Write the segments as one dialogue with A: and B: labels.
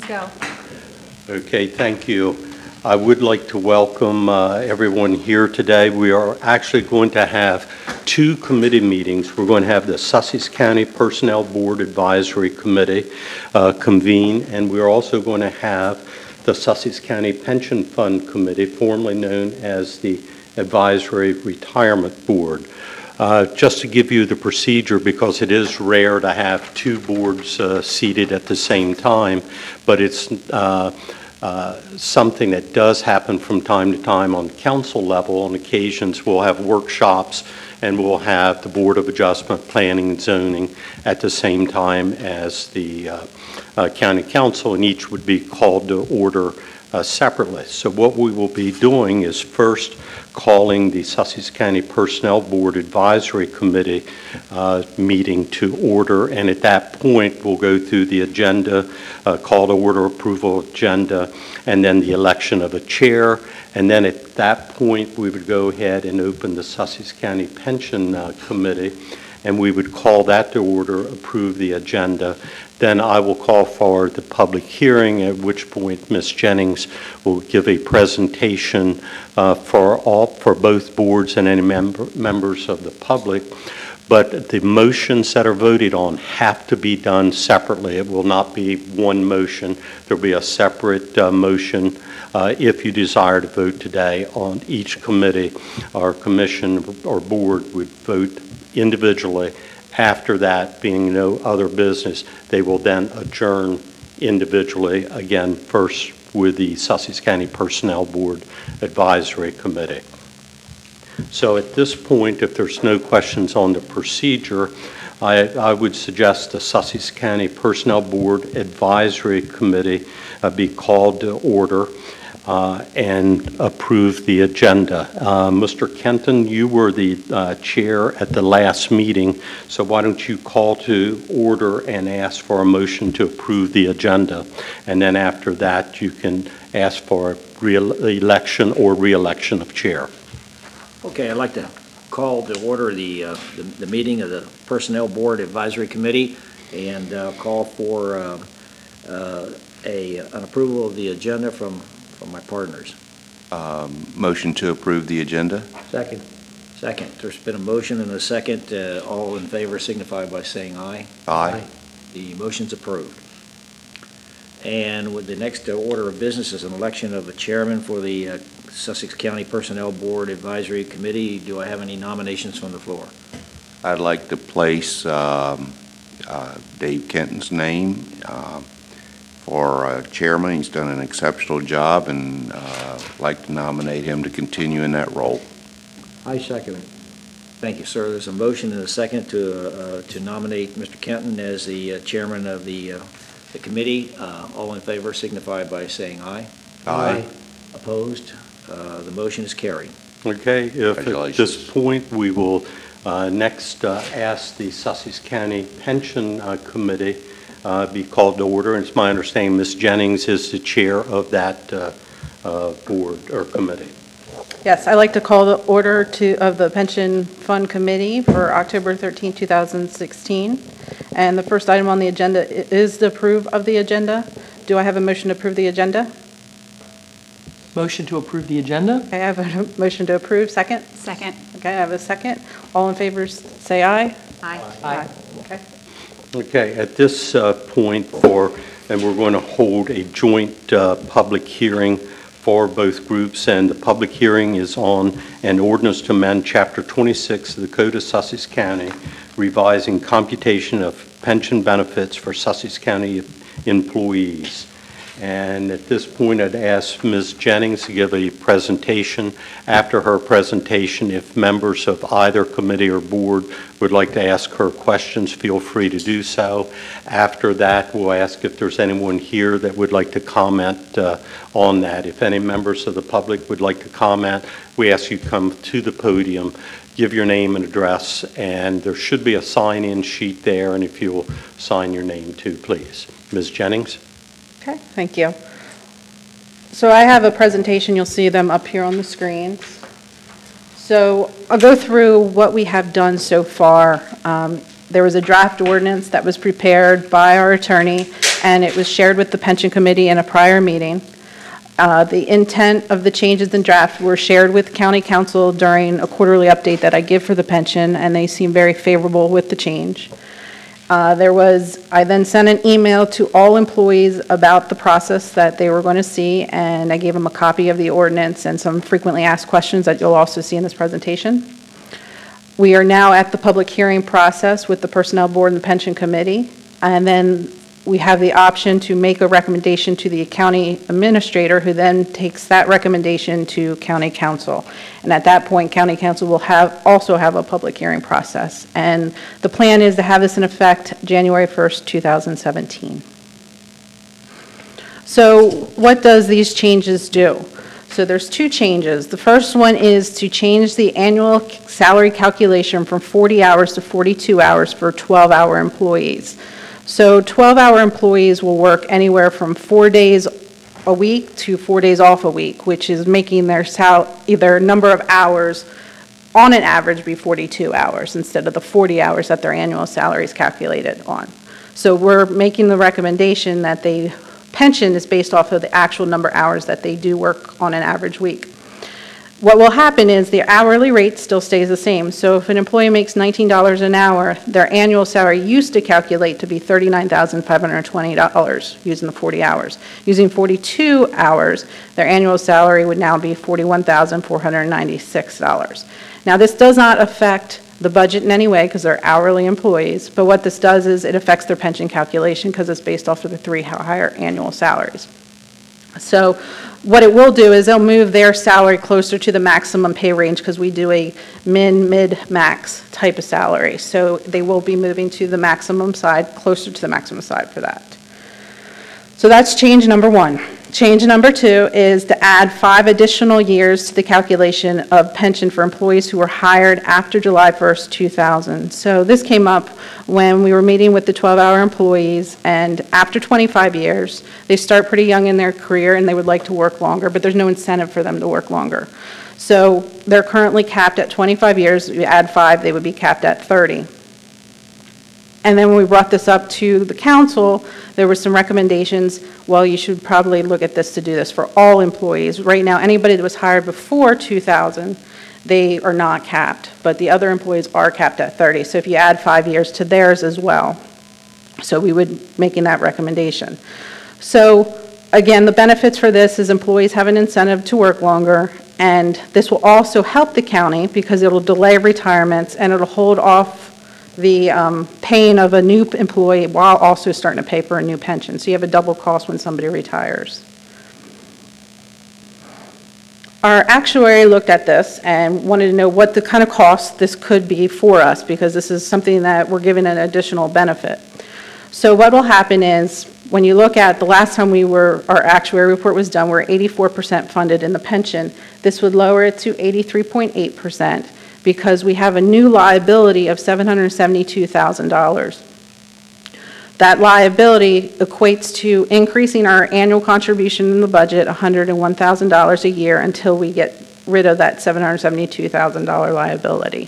A: Questions go.
B: Okay, thank you. I would like to welcome everyone here today. We are actually going to have two committee meetings. We're going to have the Sussex County Personnel Board Advisory Committee convene, and we're also going to have the Sussex County Pension Fund Committee, formerly known as the Advisory Retirement Board. Just to give you the procedure, because it is rare to have two boards seated at the same time, but it's something that does happen from time to time on council level. On occasions, we'll have workshops and we'll have the Board of Adjustment, Planning and Zoning at the same time as the County Council, and each would be called to order separately. So what we will be doing is first calling the Sussex County Personnel Board Advisory Committee meeting to order, and at that point we'll go through the agenda, call to order, approval agenda, and then the election of a chair, and then at that point we would go ahead and open the Sussex County Pension Committee, and we would call that to order, approve the agenda. Then I will call for the public hearing, at which point Ms. Jennings will give a presentation for both boards and any members of the public. But the motions that are voted on have to be done separately. It will not be one motion. There will be a separate motion if you desire to vote today on each committee or commission or board would vote individually. After that, being no other business, they will then adjourn individually, again, first with the Sussex County Personnel Board Advisory Committee. So at this point, if there's no questions on the procedure, I would suggest the Sussex County Personnel Board Advisory Committee be called to order and approve the agenda. Mr. Kenton, you were the chair at the last meeting, so why don't you call to order and ask for a motion to approve the agenda, and then after that you can ask for election or re-election of chair.
C: Okay, I'd like to call to order the meeting of the Personnel Board Advisory Committee and call for an approval of the agenda from my partners.
D: Motion to approve the agenda.
C: Second. Second. There's been a motion and a second. All in favor signify by saying aye.
D: Aye.
C: The motion's approved. And with the next order of business is an election of a chairman for the Sussex County Personnel Board Advisory Committee. Do I have any nominations from the floor?
D: I'd like to place Dave Kenton's name for chairman. He's done an exceptional job, and like to nominate him to continue in that role.
C: I second it. Thank you, sir. There's a motion and a second to nominate Mr. Kenton as the chairman of the committee. All in favor signify by saying aye.
D: Aye.
C: Opposed? The motion is carried.
B: Okay, if at this point we will next ask the Sussex County Pension Committee be called to order, and it's my understanding Ms. Jennings is the chair of that board or committee.
A: Yes, I'd like to call the order of the Pension Fund Committee for October 13, 2016. And the first item on the agenda is to approve of the agenda. Do I have a motion to approve the agenda?
E: Motion to approve the agenda?
A: Okay, I have a motion to approve. Second?
F: Second.
A: Okay, I have a second. All in favor say aye.
F: Aye.
A: Aye. Okay.
B: Okay, at this point and we're going to hold a joint public hearing for both groups, and the public hearing is on an ordinance to amend Chapter 26 of the Code of Sussex County, revising computation of pension benefits for Sussex County employees. And at this point, I'd ask Ms. Jennings to give a presentation. After her presentation, if members of either committee or board would like to ask her questions, feel free to do so. After that, we'll ask if there's anyone here that would like to comment on that. If any members of the public would like to comment, we ask you come to the podium, give your name and address, and there should be a sign-in sheet there, and if you'll sign your name too, please. Ms. Jennings?
A: Okay, thank you. So I have a presentation. You'll see them up here on the screen. So I'll go through what we have done so far. There was a draft ordinance that was prepared by our attorney, and it was shared with the pension committee in a prior meeting. The intent of the changes in draft were shared with county council during a quarterly update that I give for the pension, and they seem very favorable with the change. I then sent an email to all employees about the process that they were going to see, and I gave them a copy of the ordinance and some frequently asked questions that you'll also see in this presentation. We are now at the public hearing process with the Personnel Board and the Pension Committee, and then we have the option to make a recommendation to the county administrator, who then takes that recommendation to county council. And at that point, county council will also have a public hearing process. And the plan is to have this in effect January 1st, 2017. So what does these changes do? So there's two changes. The first one is to change the annual salary calculation from 40 hours to 42 hours for 12-hour employees. So 12-hour employees will work anywhere from 4 days a week to 4 days off a week, which is making their number of hours on an average be 42 hours instead of the 40 hours that their annual salary is calculated on. So we're making the recommendation that the pension is based off of the actual number of hours that they do work on an average week. What will happen is the hourly rate still stays the same. So if an employee makes $19 an hour, their annual salary used to calculate to be $39,520 using the 40 hours. Using 42 hours, their annual salary would now be $41,496. Now, this does not affect the budget in any way because they're hourly employees, but what this does is it affects their pension calculation because it's based off of the 3 higher annual salaries. So what it will do is they'll move their salary closer to the maximum pay range because we do a mid-max type of salary. So they will be moving to the maximum side, closer to the maximum side for that. So that's change number one. Change number two is to add 5 additional years to the calculation of pension for employees who were hired after July 1st, 2000. So this came up when we were meeting with the 12-hour employees, and after 25 years, they start pretty young in their career and they would like to work longer, but there's no incentive for them to work longer. So they're currently capped at 25 years. You add 5, they would be capped at 30. And then when we brought this up to the council, there were some recommendations. Well, you should probably look at this to do this for all employees. Right now, anybody that was hired before 2000, they are not capped, but the other employees are capped at 30. So if you add 5 years to theirs as well, so we would making that recommendation. So again, the benefits for this is employees have an incentive to work longer, and this will also help the county because it'll delay retirements and it'll hold off the paying of a new employee while also starting to pay for a new pension. So you have a double cost when somebody retires. Our actuary looked at this and wanted to know what the kind of cost this could be for us because this is something that we're giving an additional benefit. So what will happen is when you look at the last time our actuary report was done, we're 84% funded in the pension. This would lower it to 83.8%. because we have a new liability of $772,000. That liability equates to increasing our annual contribution in the budget $101,000 a year until we get rid of that $772,000 liability.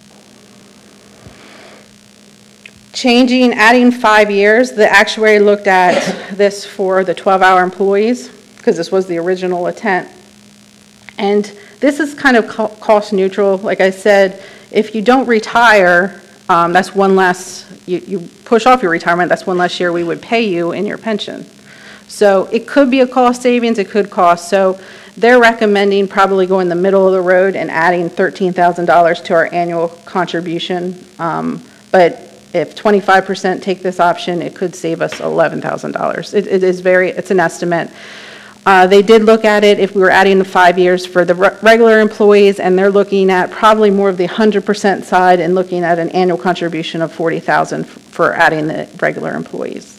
A: Adding 5 years, the actuary looked at this for the 12-hour employees because this was the original intent. And this is kind of cost neutral. Like I said, if you don't retire, that's one less, you push off your retirement, that's one less year we would pay you in your pension. So it could be a cost savings, it could cost. So they're recommending probably going the middle of the road and adding $13,000 to our annual contribution. But if 25% take this option, it could save us $11,000. It's an estimate. They did look at it if we were adding the 5 years for the regular employees, and they're looking at probably more of the 100% side and looking at an annual contribution of $40,000 for adding the regular employees.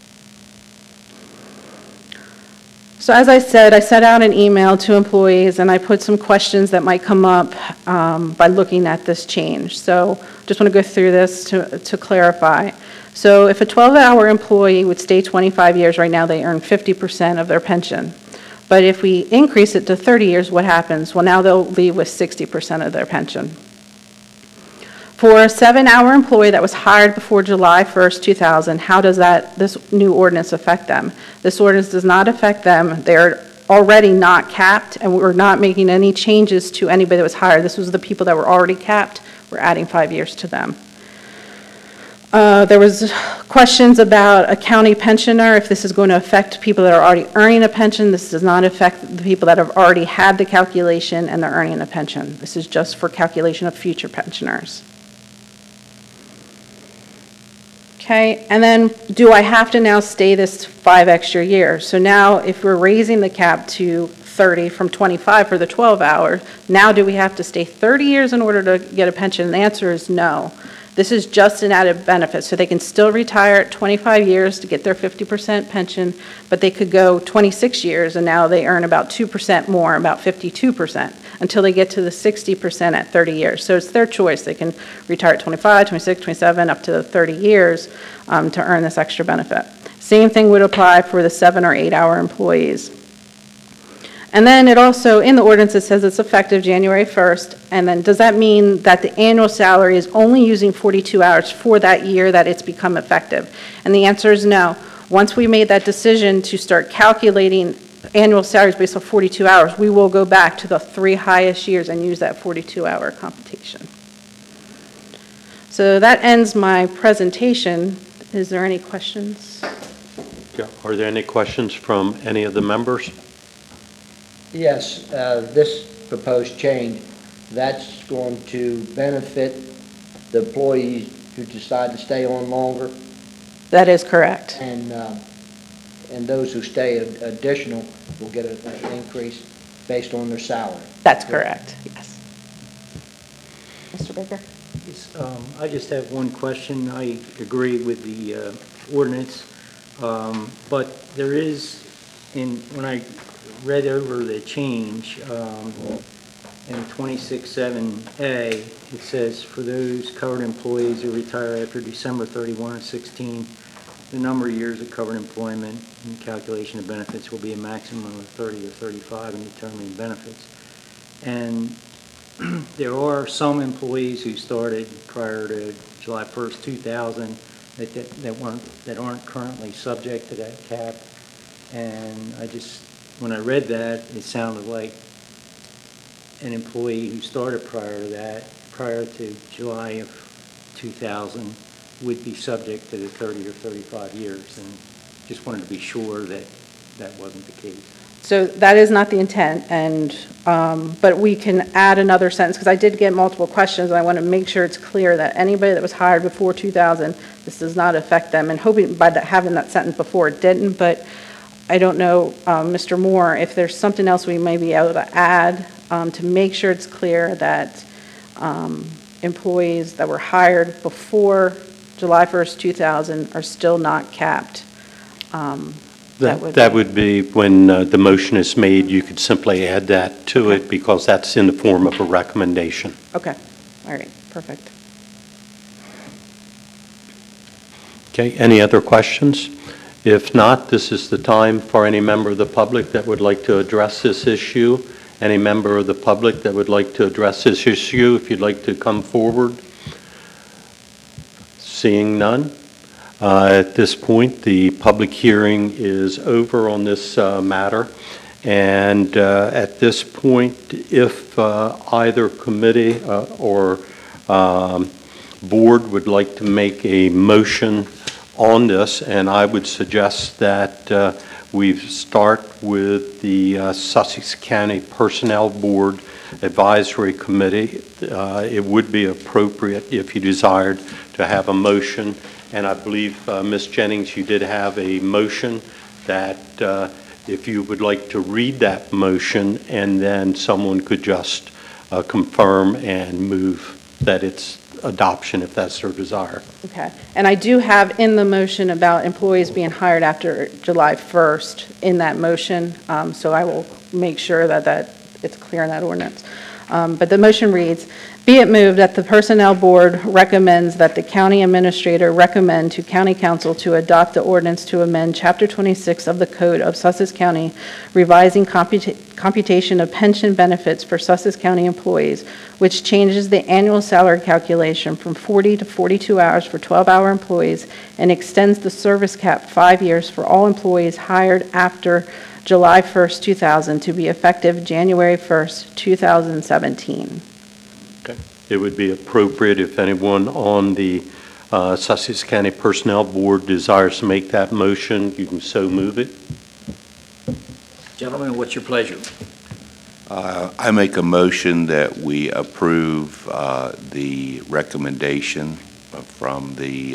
A: So as I said, I sent out an email to employees and I put some questions that might come up by looking at this change. So just want to go through this to clarify. So if a 12-hour employee would stay 25 years, right now they earn 50% of their pension. But if we increase it to 30 years, what happens? Well, now they'll leave with 60% of their pension. For a 7-hour employee that was hired before July 1st, 2000, how does this new ordinance affect them? This ordinance does not affect them. They're already not capped, and we're not making any changes to anybody that was hired. This was the people that were already capped. We're adding 5 years to them. There was questions about a county pensioner, if this is going to affect people that are already earning a pension. This does not affect the people that have already had the calculation and they're earning a pension. This is just for calculation of future pensioners. Okay, and then do I have to now stay this 5 extra years? So now if we're raising the cap to 30 from 25 for the 12 hours, now do we have to stay 30 years in order to get a pension? And the answer is no. This is just an added benefit, so they can still retire at 25 years to get their 50% pension, but they could go 26 years and now they earn about 2% more, about 52%, until they get to the 60% at 30 years. So it's their choice. They can retire at 25, 26, 27, up to 30 years to earn this extra benefit. Same thing would apply for the 7 or 8 hour employees. And then it also, in the ordinance, it says it's effective January 1st, and then does that mean that the annual salary is only using 42 hours for that year that it's become effective? And the answer is no. Once we made that decision to start calculating annual salaries based on 42 hours, we will go back to the 3 highest years and use that 42-hour computation. So that ends my presentation. Is there any questions?
B: Yeah. Are there any questions from any of the members?
F: Yes, this proposed change, that's going to benefit the employees who decide to stay on longer,
A: That is correct.
F: and those who stay additional will get an increase based on their salary.
A: That's correct, yes. Mr. Baker?
G: Yes, I just have one question. I agree with the ordinance, but there is, when I read over the change in 26.7A, it says, for those covered employees who retire after December 31 of 16, the number of years of covered employment and calculation of benefits will be a maximum of 30 or 35 in determining benefits. And there are some employees who started prior to July 1st, 2000 that aren't currently subject to that cap. And when I read that, it sounded like an employee who started prior to July of 2000, would be subject to the 30 or 35 years. And just wanted to be sure that that wasn't the case.
A: So that is not the intent, and but we can add another sentence, because I did get multiple questions, and I want to make sure it's clear that anybody that was hired before 2000, this does not affect them, and hoping by having that sentence before it didn't, but I don't know, Mr. Moore, if there's something else we may be able to add to make sure it's clear that employees that were hired before July 1st, 2000 are still not capped.
B: That would be when the motion is made, you could simply add that to it because that's in the form of a recommendation.
A: Okay, all right, perfect.
B: Okay, any other questions? If not, this is the time for any member of the public that would like to address this issue. Any member of the public that would like to address this issue, if you'd like to come forward. Seeing none. At this point, the public hearing is over on this matter. And at this point, if either committee or board would like to make a motion on this, and I would suggest that we start with the Sussex County Personnel Board Advisory Committee. It would be appropriate, if you desired, to have a motion. And I believe, Ms. Jennings, you did have a motion that if you would like to read that motion, and then someone could just confirm and move that it's adoption if that's their desire.
A: Okay, and I do have in the motion about employees being hired after July 1st in that motion, so I will make sure that it's clear in that ordinance. But the motion reads, Be it moved that the Personnel Board recommends that the county administrator recommend to county council to adopt the ordinance to amend Chapter 26 of the Code of Sussex County, revising computation of pension benefits for Sussex County employees, which changes the annual salary calculation from 40 to 42 hours for 12-hour employees and extends the service cap 5 years for all employees hired after July 1st, 2000, to be effective January 1st, 2017.
B: It would be appropriate if anyone on the Sussex County Personnel Board desires to make that motion, you can so move it.
C: Gentlemen, what's your pleasure?
D: I make a motion that we approve the recommendation from the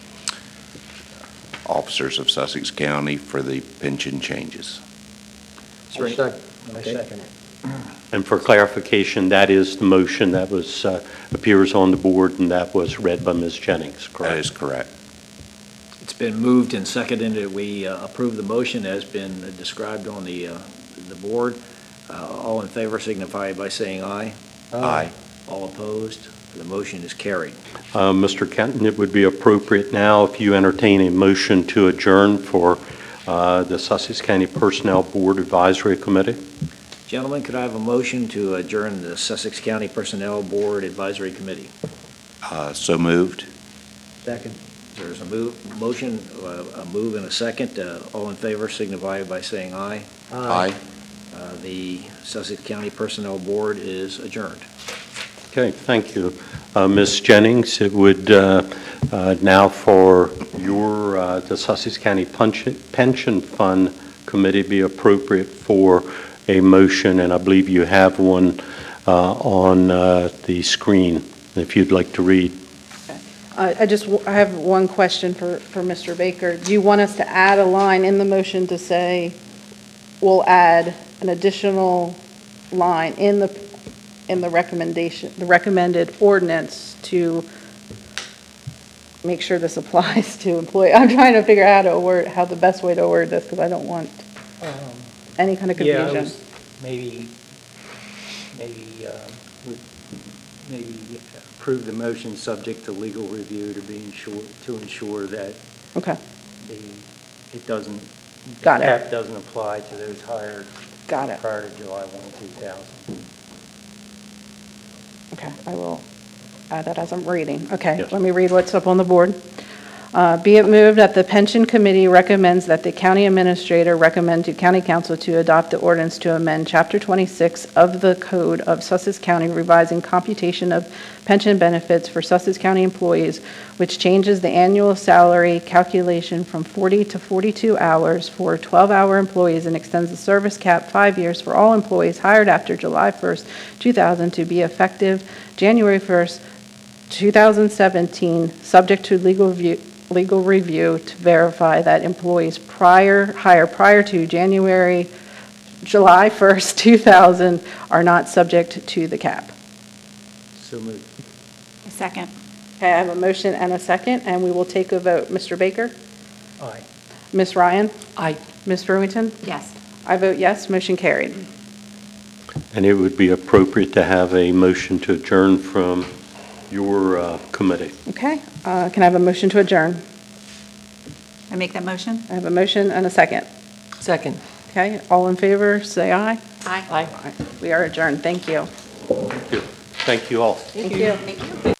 D: officers of Sussex County for the pension changes.
C: Is there any-
F: I
C: Okay.
F: second it.
B: And for clarification, that is the motion that was appears on the board, and that was read by Ms. Jennings,
D: That
B: correct?
D: is correct.
C: It's been moved and seconded that we approve the motion as been described on the board. All in favor signify by saying aye.
D: Aye.
C: All opposed? The motion is carried.
B: Mr. Kenton, it would be appropriate now if you entertain a motion to adjourn for the Sussex County Personnel Board Advisory Committee.
C: Gentlemen, could I have a motion to adjourn the Sussex County Personnel Board Advisory Committee?
D: So moved.
F: Second.
C: There's a motion, a move and a second. All in favor signify by saying aye.
D: Aye.
C: The Sussex County Personnel Board is adjourned.
B: Okay, thank you. Ms. Jennings, it would now for your, the Sussex County Pension Fund Committee be appropriate for a motion, and I believe you have one on the screen, if you'd like to read.
A: I have one question for Mr. Baker. Do you want us to add a line in the motion to say, we'll add an additional line in the recommendation, the recommended ordinance to make sure this applies to employee? I'm trying to figure out how the best way to word this, because I don't want any kind of
G: Yeah, I
A: confusion.
G: was maybe approve the motion subject to legal review to ensure that
A: Okay,
G: it doesn't, the
A: Got it.
G: cap doesn't apply to those hired
A: got it.
G: prior to July 1, 2000.
A: Okay, I will add that as I'm reading. Okay,
B: Yes.
A: let me read what's up on the board. Be it moved that the Pension Committee recommends that the county administrator recommend to county council to adopt the ordinance to amend Chapter 26 of the Code of Sussex County, revising computation of pension benefits for Sussex County employees, which changes the annual salary calculation from 40 to 42 hours for 12-hour employees and extends the service cap 5 years for all employees hired after July 1st, 2000, to be effective January 1st, 2017, subject to legal review to verify that employees hired prior to July 1st, 2000 are not subject to the cap.
G: So moved.
H: Second.
A: Okay, I have a motion and a second, and we will take a vote. Mr. Baker?
G: Aye.
A: Ms. Ryan?
E: Aye.
A: Ms. Brewington?
H: Yes.
A: I vote yes, motion carried.
B: And it would be appropriate to have a motion to adjourn from your committee.
A: Okay, can I have a motion to adjourn?
H: I make that motion?
A: I have a motion and a second.
E: Second.
A: Okay, all in favor, say aye.
H: Aye.
E: Aye.
A: We are adjourned, thank you.
B: Thank you all.
A: Thank you.
H: Thank you.